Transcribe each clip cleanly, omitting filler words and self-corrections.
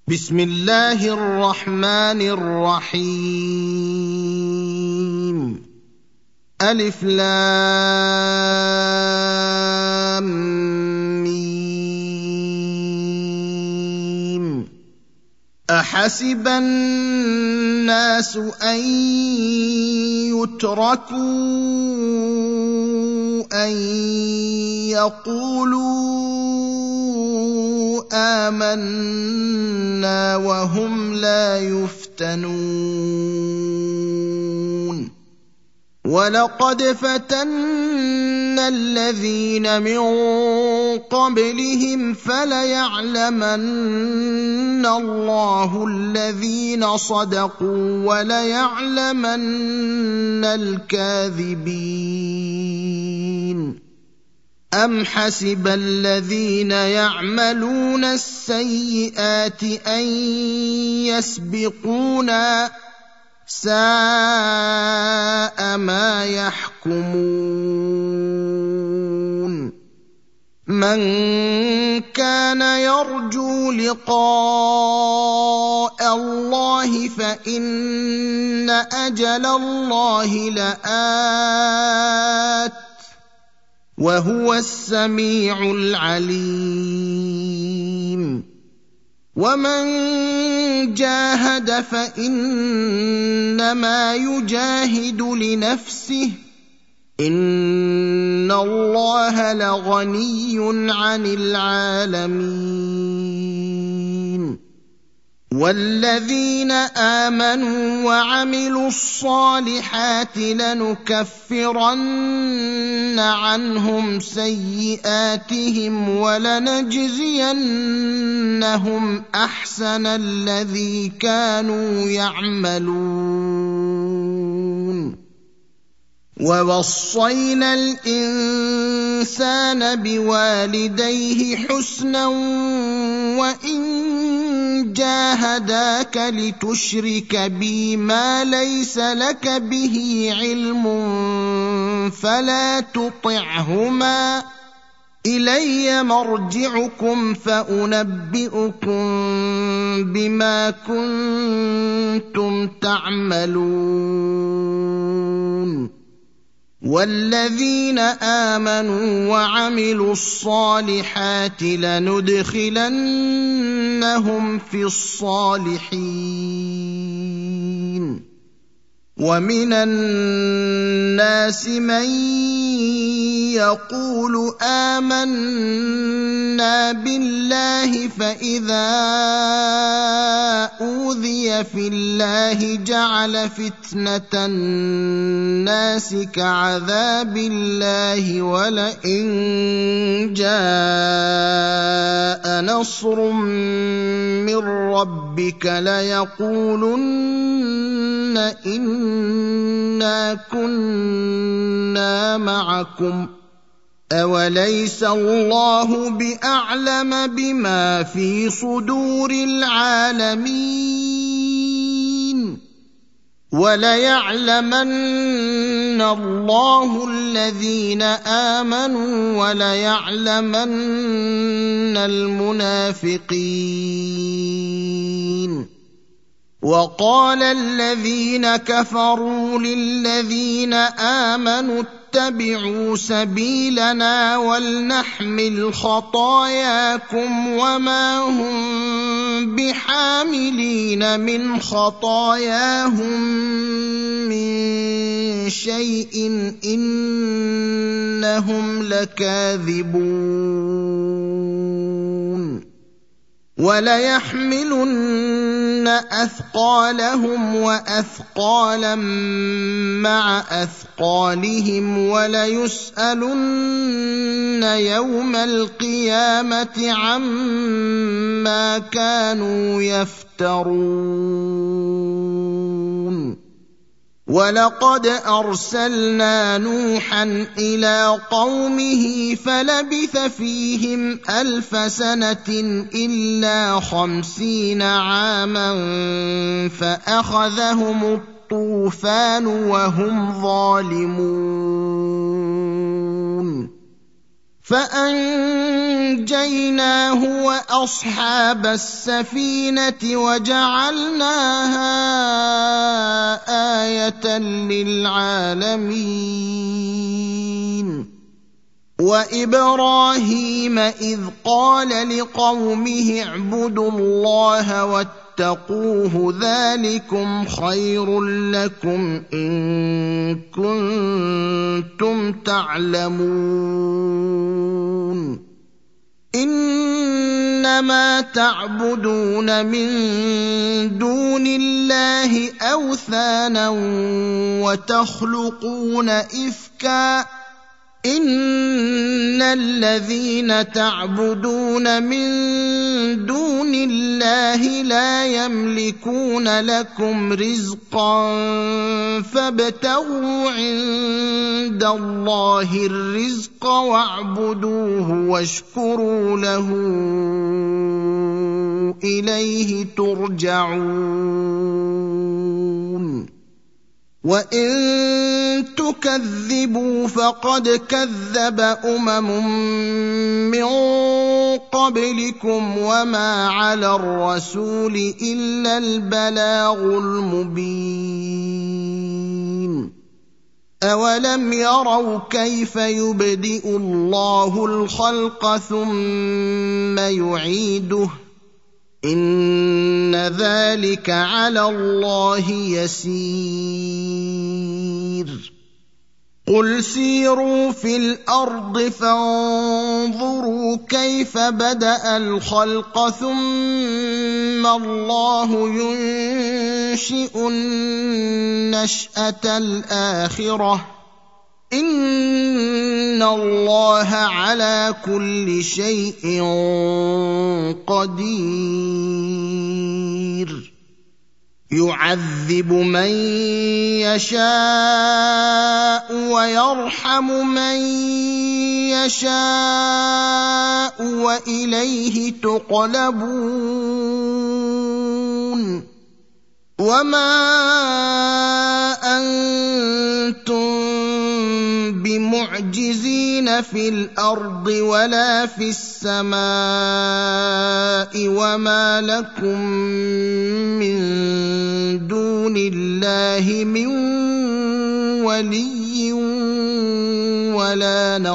بسم الله الرحمن الرحيم ألف لام ميم أحسب الناس أن يتركوا أن يقولوا آمنا وهم لا يفتنون ولقد فتنا الذين من قبلهم فليعلمن الله الذين صدقوا وليعلمن الكاذبين أم حسب الذين يعملون السيئات أن يسبقونا ساء ما يحكمون من كان يرجو لقاء الله فإن أجل الله لآت وهو السميع العليم ومن جاهد فإنما يجاهد لنفسه إن الله لغني عن العالمين والذين آمنوا وعملوا الصالحات لنكفرن عنهم سيئاتهم ولنجزينهم أحسن الذي كانوا يعملون ووصينا الإنسان بوالديه حسنا وإن جاهداك لتشرك بي ما ليس لك به علم فلا تطعهما إلي مرجعكم فأنبئكم بما كنتم تعملون والذين آمنوا وعملوا الصالحات لندخلنهم في الصالحين ومن الناس من يقول آمنا بالله فإذا أوذي في الله جعل فتنة الناس كعذاب الله ولئن جاء نصر من ربك ليقولن إنا كنا معكم أوليس الله بأعلم بما في صدور العالمين وليعلمن الله الذين آمنوا وليعلمن المنافقين وقال الذين كفروا للذين آمنوا اتبعوا سبيلنا ولنحمل خطاياكم وما هم بحاملين من خطاياهم من شيء إنهم لكاذبون وليحملن أثقالهم وأثقالا مع أثقالهم وليسألن يوم القيامة عما كانوا يفترون ولقد أرسلنا نوحا إلى قومه فلبث فيهم 1000 سنة إلا 50 عاما فأخذهم الطوفان وهم ظالمون فأنجيناه وأصحاب السفينة وجعلناها آية للعالمين. وإبراهيم إذ قال لقومه اعبدوا الله واتقوه ذلكم خير لكم إن كنتم تعلمون. إنما تعبدون من دون الله أوثانا وتخلقون إفكا إن الذين تعبدون من دون الله لا يملكون لكم رزقا فابتغوا عند الله الرزق واعبدوه واشكروا له إليه ترجعون. وإن تكذبوا فقد كذب من قبلكم وما على الرسول إلا البلاغ المبين. أولم يروا كيف يبدئ الله الخلق ثم يعيده إن ذلك على الله يسير. قل سيروا في الأرض فانظروا كيف بدأ الخلق ثم الله ينشئ النشأة الآخرة إن الله على كل شيء قدير. يعذب من يشاء ويرحم من يشاء وإليه تقلبون. وما أنتم بمعجزين في الأرض ولا في السماء وما لكم من دون الله من ولي ولا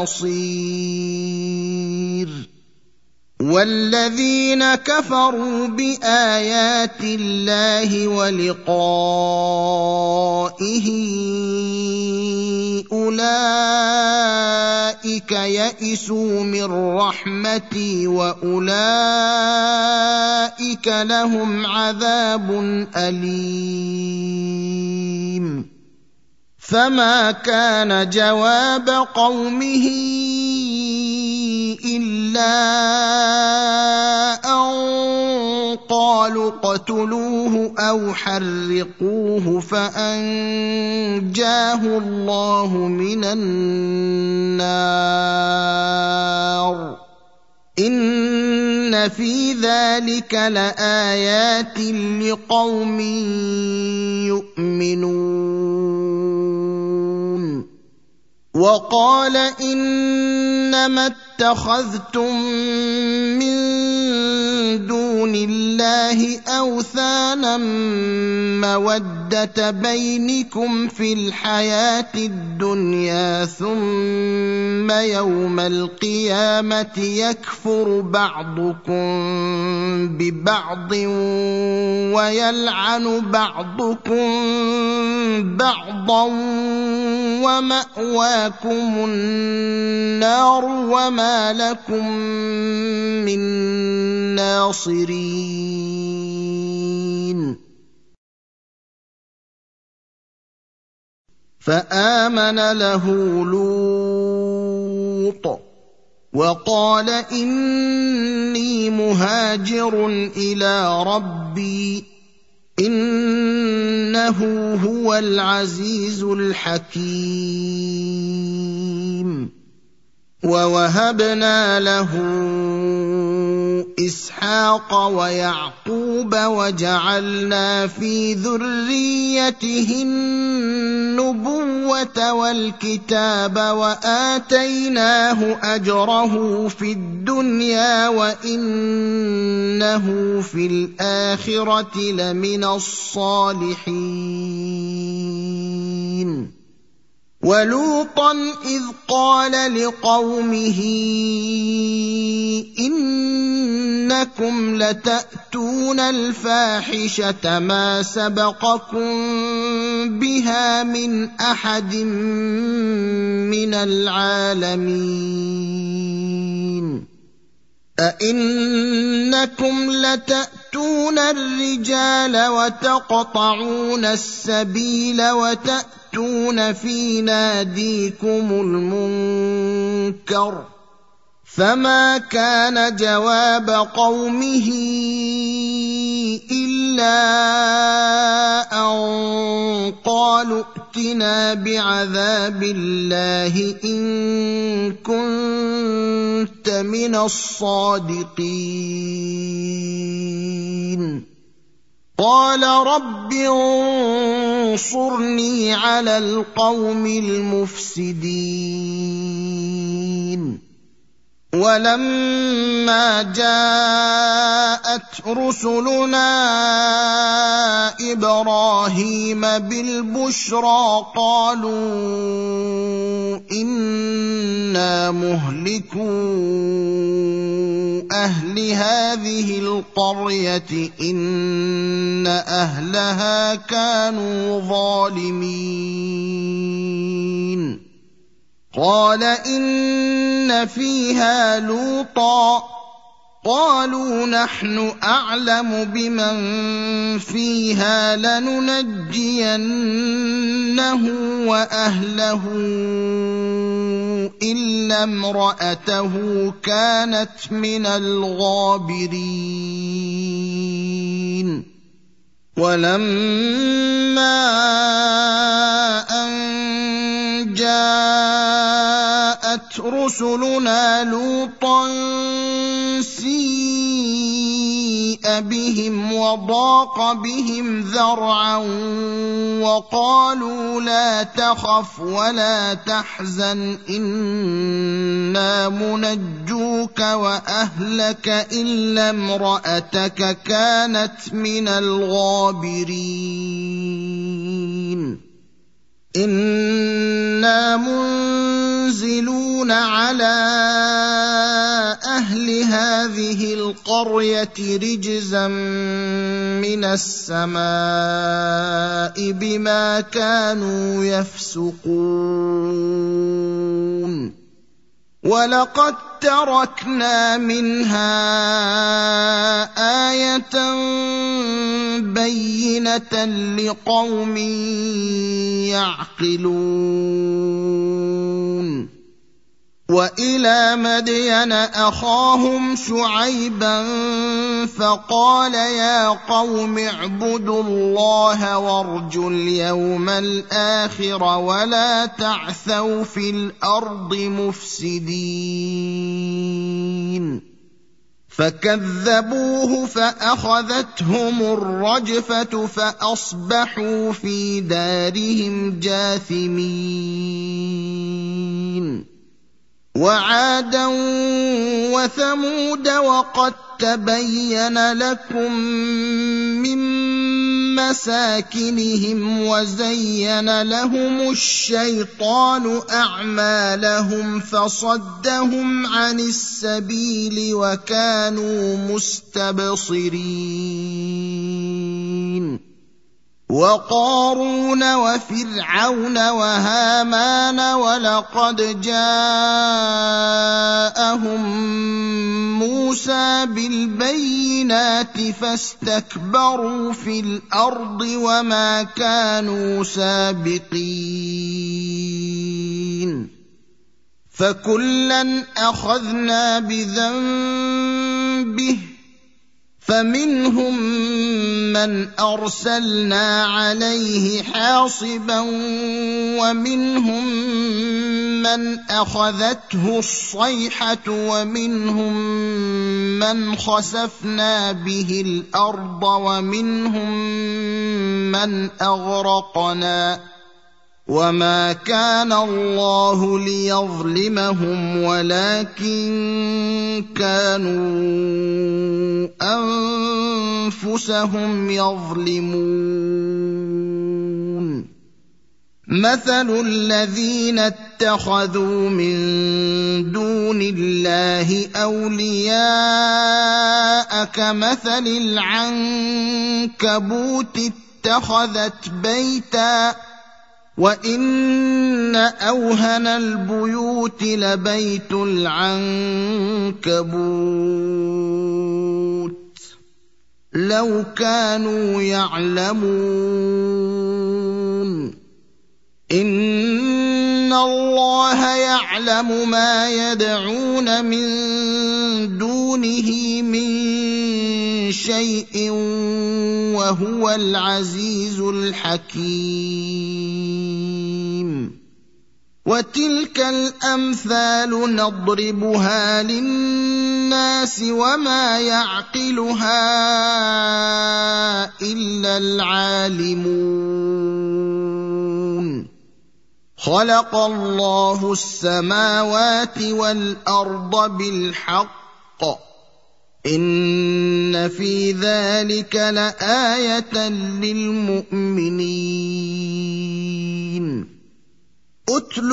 نصير. والذين كفروا بآيات الله ولقائه أولئك يئسوا من رحمتي وأولئك لهم عذاب أليم. فما كان جواب قومه إلا أن قالوا اقتلوه أو حرقوه فأنجاه الله من النار. إن في ذلك لآيات لقوم يؤمنون. وقال إنما اتخذتم من دون الله أوثانا مودة بينكم في الحياة الدنيا ثم يوم القيامة يكفر بعضكم ببعض ويلعن بعضكم بعضا ومأواكم النار وما لكم من ناصرين. فآمن له لوط وقال إني مهاجر إلى ربي إنه هو العزيز الحكيم. ووهبنا له إسحاق ويعقوب وجعلنا في ذريته النبوة النبوة والكتاب وآتيناه أجره في الدنيا وإنه في الآخرة لمن الصالحين ولوطا إذ قال لقومه إنكم لتأتون الفاحشة ما سبقكم بها من أحد من العالمين أئنكم لتأتون الرجال وتقطعون السبيل وتأتون في ناديكم المنكر فما كان جواب قومه إلا أن قالوا ائتنا بعذاب الله إن كنت من الصادقين قال رب انصرني على القوم المفسدين ولما جاءت رسلنا إبراهيم بالبشرى قالوا إنا مهلكو أهل هذه القرية إن أهلها كانوا ظالمين قال إن فيها لوطا قالوا نحن أعلم بمن فيها لننجينه وأهله إلا امرأته كانت من الغابرين ولما أن جاءت رسلنا لوطا سيء بهم وضاق بهم ذرعا وقالوا لا تخف ولا تحزن إنا منجوك وأهلك إلا امرأتك كانت من الغابرين إنا منزلون على أهل هذه القرية رجزا من السماء بما كانوا يفسقون ولقد تركنا منها آية بينة لقوم يعقلون وإلى مدين أخاهم شعيبا فقال يا قوم اعبدوا الله وارجوا اليوم الآخر ولا تعثوا في الأرض مفسدين فكذبوه فأخذتهم الرجفة فأصبحوا في دارهم جاثمين وعادا وثمود وقد تبين لكم من مساكنهم وزين لهم الشيطان أعمالهم فصدهم عن السبيل وكانوا مستبصرين وقارون وفرعون وهامان ولقد جاءهم موسى بالبينات فاستكبروا في الأرض وما كانوا سابقين فكلا أخذنا بذنبه فمنهم من أرسلنا عليه حاصبا ومنهم من أخذته الصيحة ومنهم من خسفنا به الأرض ومنهم من أغرقنا وما كان الله ليظلمهم ولكن كانوا أنفسهم يظلمون. مثل الذين اتخذوا من دون الله أولياء كمثل العنكبوت اتخذت بيتا وإن أوهن البيوت لبيت العنكبوت لو كانوا يعلمون. إن الله يعلم ما يدعون من دونه من شيء وهو العزيز الحكيم. وتلك الأمثال نضربها للناس وما يعقلها إلا العالمون. خلق الله السماوات والأرض بالحق إن في ذلك لآية للمؤمنين. أتل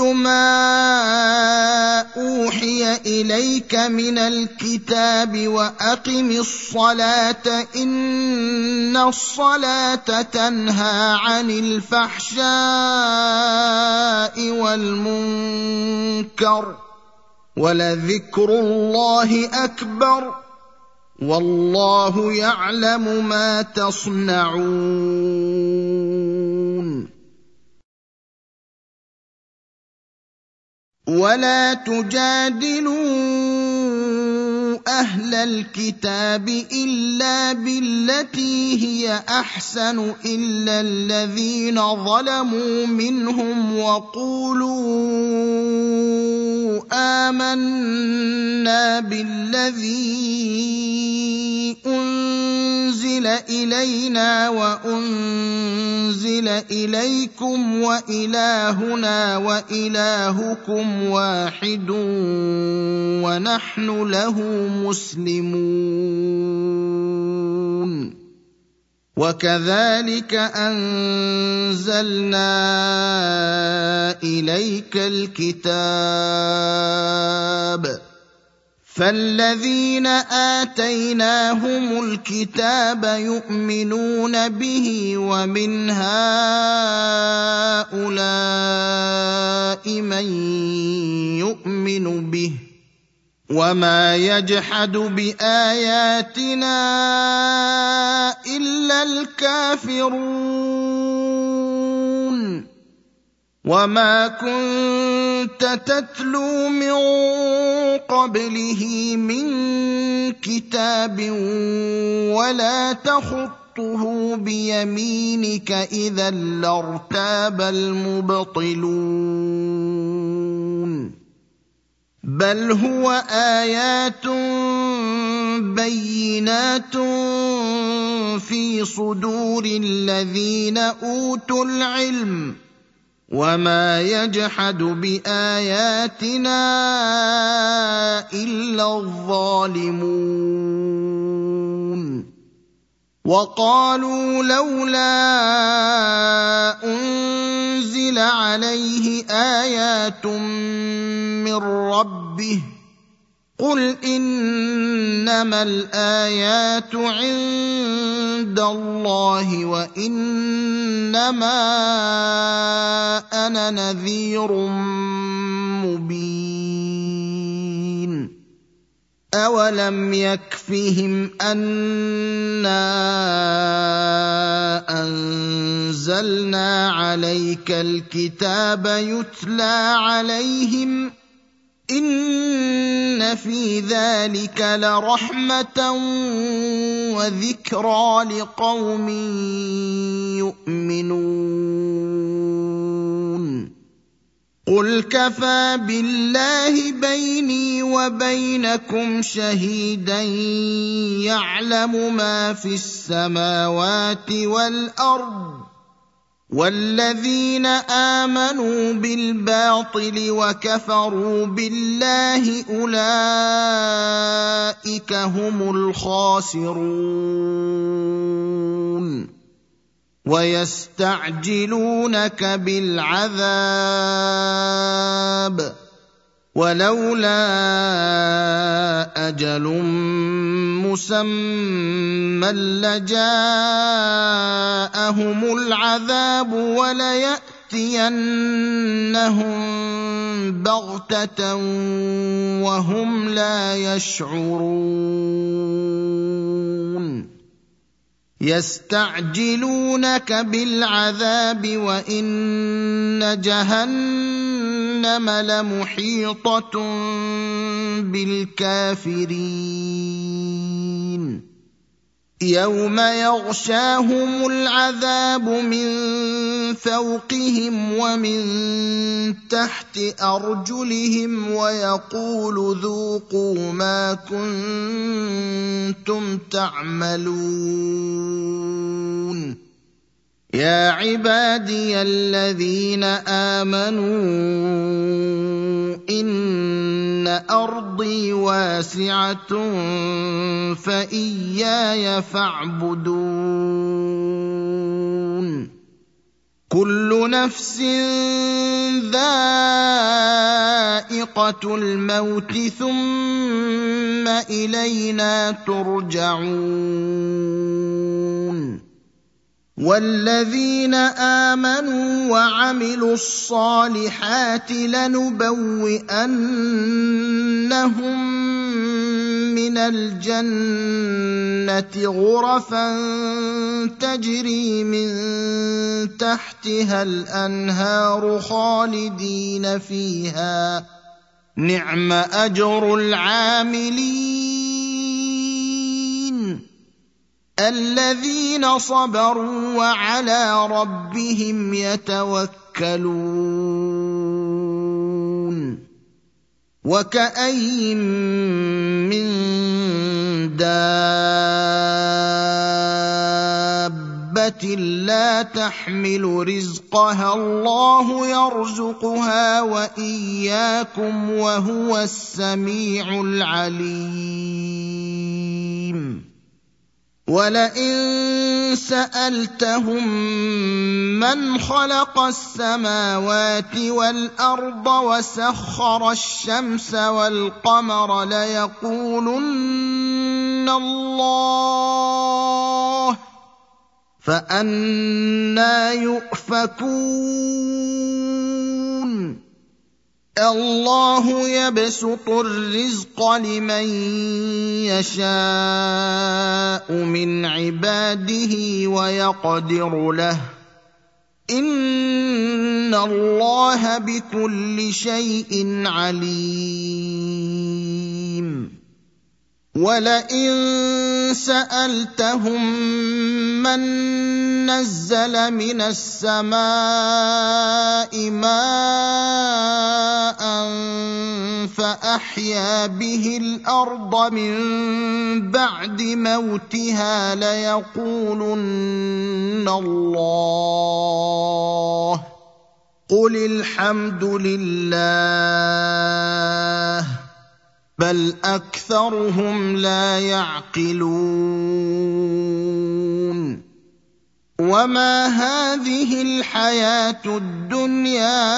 ما أوحي إليك من الكتاب وأقم الصلاة إن الصلاة تنهى عن الفحشاء والمنكر ولذكر الله أكبر والله يعلم ما تصنعون. ولا تجادلوا أهل الكتاب إلا بالتي هي أحسن إلا الذين ظلموا منهم وقولوا آمنا بالذي أنزل إلينا وأنزل إليكم وإلهنا وإلهكم واحد ونحن له مسلمون. وكذلك أنزلنا إليك الكتاب فالذين آتيناهم الكتاب يؤمنون به ومن هؤلاء من يؤمن به وما يجحد بآياتنا إلا الكافرون. وما كنت تتلو من قبله من كتاب ولا تخطه بيمينك إذا لارتاب المبطلون. بل هو آيات بينات في صدور الذين أوتوا العلم وما يجحد بآياتنا إلا الظالمون. وقالوا لولا أنزل عليه آيات من ربه قل إنما الآيات عند الله وإنما أنا نذير مبين. أولم يكفهم أنا أنزلنا عليك الكتاب يتلى عليهم إن في ذلك لرحمة وذكرى لقوم يؤمنون. قل كفى بالله بيني وبينكم شهيدا يعلم ما في السماوات والأرض والذين آمنوا بالباطل وكفروا بالله أولئك هم الخاسرون ويستعجلونك بالعذاب ولولا أجل مسمى لجاءهم العذاب وليأتينهم بغتة وهم لا يشعرون يستعجلونك بالعذاب وإن جهنم لمحيطة بالكافرين يوم يغشاهم العذاب من فوقهم ومن تحت أرجلهم ويقول ذوقوا ما كنتم تعملون يا عبادي الذين آمنوا إن أرضي واسعة فإياي فاعبدون كل نفس ذائقة الموت ثم إلينا ترجعون والذين آمنوا وعملوا الصالحات لنبوئنهم من الجنة غرفا تجري من تحتها الأنهار خالدين فيها نعم أجر العاملين الذين صبروا وعلى ربهم يتوكلون وكأي من دابة لا تحمل رزقها الله يرزقها وإياكم وهو السميع العليم ولئن سألتهم من خلق السماوات والأرض وسخر الشمس والقمر ليقولن الله فأنى يؤفكون الله يبسط الرزق لمن يشاء من عباده ويقدر له إن الله بكل شيء عليم ولئن سألتهم من نزل من السماء ماء فأحيا به الأرض من بعد موتها ليقولن الله قل الحمد لله بل أكثرهم لا يعقلون وما هذه الحياة الدنيا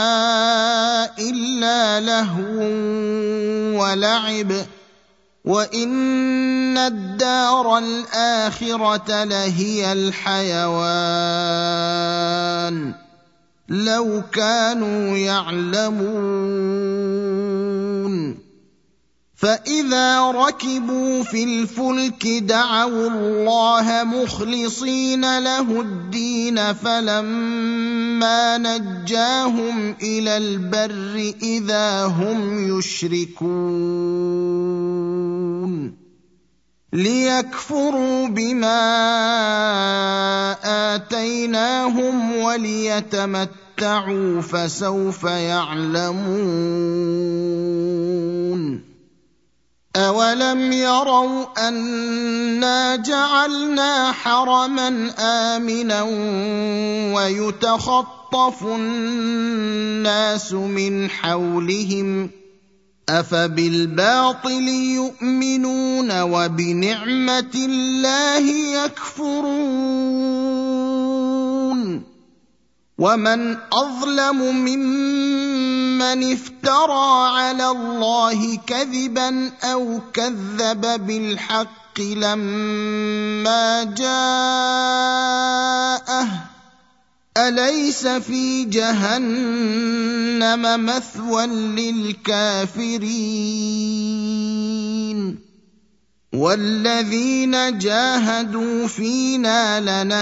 إلا لهو ولعب وإن الدار الآخرة لهي الحيوان لو كانوا يعلمون فإذا ركبوا في الفلك دعوا الله مخلصين له الدين فلما نجاهم إلى البر إذا هم يشركون ليكفروا بما آتيناهم وليتمتعوا فسوف يعلمون. فسوف يعلمون. فإذا ركبوا في الفلك دعوا الله مخلصين له الدين فلما نجاهم إلى البر إذا هم يشركون ليكفروا بما آتيناهم وليتمتعوا فسوف يعلمون. أولم يروا أنا جعلنا حرما آمنا ويتخطف الناس من حولهم أفبالباطل يؤمنون وبنعمة الله يكفرون ومن أظلم ممن افترى على الله كذبا أو كذب بالحق لما جاءه أليس في جهنم مثوى للكافرين والذين جاهدوا فينا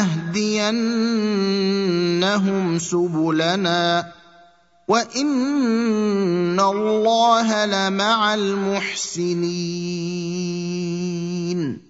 لنهدينهم سبلنا وإن الله لمع المحسنين